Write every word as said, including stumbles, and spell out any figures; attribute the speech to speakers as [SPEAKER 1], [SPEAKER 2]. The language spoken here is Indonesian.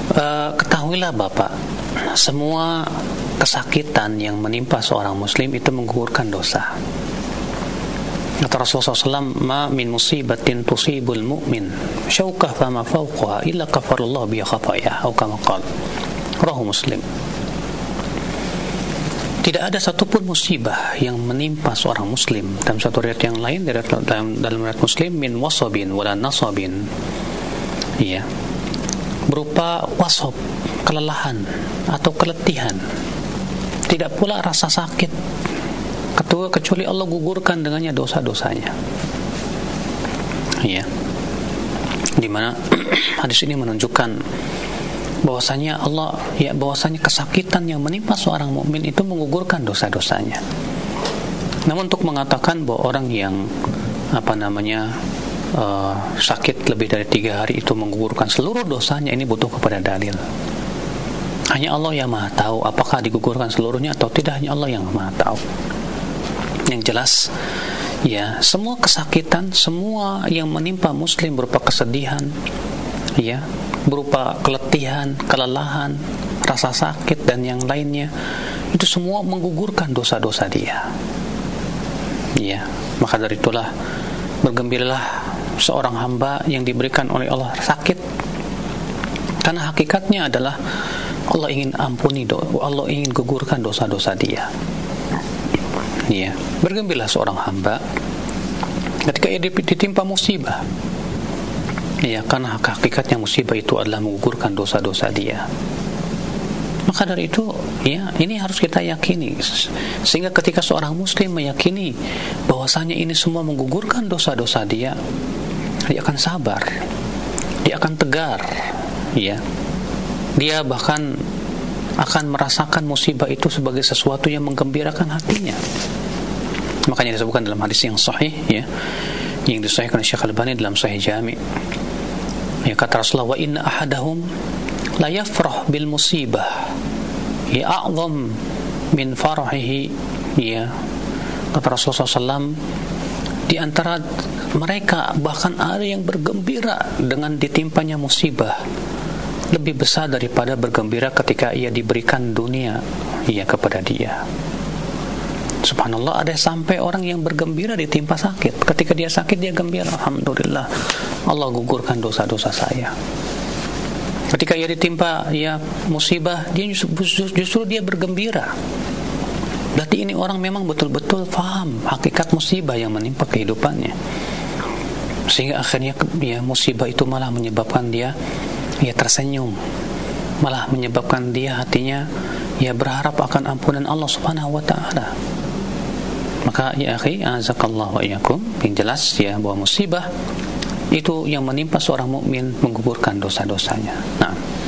[SPEAKER 1] Uh, ketahuilah Bapak, semua kesakitan yang menimpa seorang muslim itu menggugurkan dosa. Kata Rasulullah shallallahu alaihi wasallam, "Ma min musibatin tusibul mu'min syaukah fama fawqaha illa kafarallahu biha khatayah," atau kama qala. Rawahu Muslim. Tidak ada satupun musibah yang menimpa seorang muslim. Dalam satu riwayat yang lain, dalam dalam riwayat Muslim, min wasabin wala nasabin, iya, berupa wasab, kelelahan atau keletihan, tidak pula rasa sakit, ketua kecuali Allah gugurkan dengannya dosa-dosanya. Iya, dimana hadis ini menunjukkan bahwasanya Allah, ya, bahwasanya kesakitan yang menimpa seorang mukmin itu menggugurkan dosa-dosanya. Namun untuk mengatakan bahwa orang yang apa namanya uh, sakit lebih dari tiga hari itu menggugurkan seluruh dosanya, ini butuh kepada dalil. Hanya Allah yang Maha tahu apakah digugurkan seluruhnya atau tidak. Hanya Allah yang Maha tahu. Yang jelas, ya, semua kesakitan, semua yang menimpa muslim berupa kesedihan, ya, berupa keletihan, kelelahan, rasa sakit dan yang lainnya, itu semua menggugurkan dosa-dosa dia. Ya, maka dari itulah bergembiralah seorang hamba yang diberikan oleh Allah sakit, karena hakikatnya adalah Allah ingin ampuni, Allah ingin gugurkan dosa-dosa dia. Ya, bergembiralah seorang hamba ketika ia ditimpa musibah. Ya, karena hakikatnya musibah itu adalah menggugurkan dosa-dosa dia. Maka dari itu, ya, ini harus kita yakini. Sehingga ketika seorang muslim meyakini bahwasanya ini semua menggugurkan dosa-dosa dia, dia akan sabar, dia akan tegar, ya. Dia bahkan akan merasakan musibah itu sebagai sesuatu yang menggembirakan hatinya. Makanya disebutkan dalam hadis yang sahih, ya, yang disahihkan oleh Syekh Al-Albani dalam Sahih Jami'. Ya, kata Rasulullah, "Wa inna ahadahum la yafrah bil musibah ya a'zam min farahihi." Ya, kata Rasulullah shallallahu alaihi wasallam, di antara mereka bahkan ada yang bergembira dengan ditimpanya musibah lebih besar daripada bergembira ketika ia diberikan dunia, ya, kepada dia. Subhanallah, ada sampai orang yang bergembira ditimpa sakit. Ketika dia sakit dia gembira, alhamdulillah, Allah gugurkan dosa-dosa saya. Ketika ia ditimpa, ya, musibah, dia justru, justru dia bergembira. Berarti ini orang memang betul-betul faham hakikat musibah yang menimpa kehidupannya, sehingga akhirnya, ya, musibah itu malah menyebabkan dia, ya, tersenyum, malah menyebabkan dia hatinya, ya, berharap akan ampunan Allah Subhanahu wa taala. Maka, ya akhi, azakallahu wa iyyakum, yang jelas, ya, bahwa musibah itu yang menimpa seorang mukmin menggugurkan dosa-dosanya. Nah,